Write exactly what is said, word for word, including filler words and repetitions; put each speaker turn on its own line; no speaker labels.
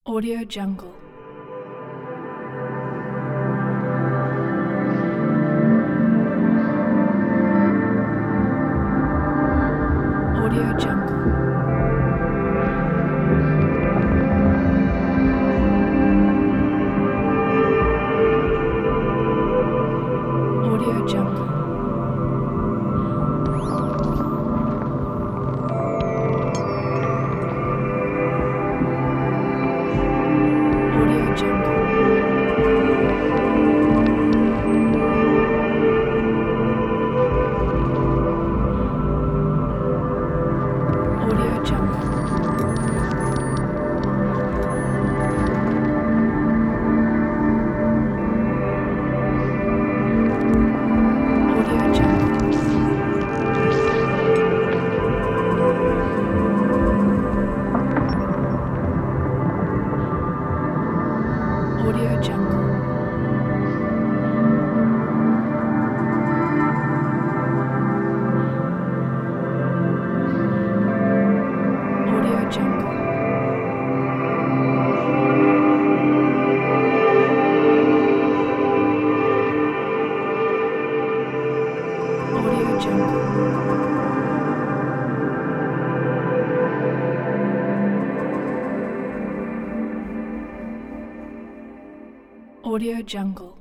Audio Jungle. Audio Jungle. Audio Jungle. Audio Jungle. Audio Jungle. Audio Jungle. Audio Jungle. Audio Jungle. Audio Jungle. Audio Jungle.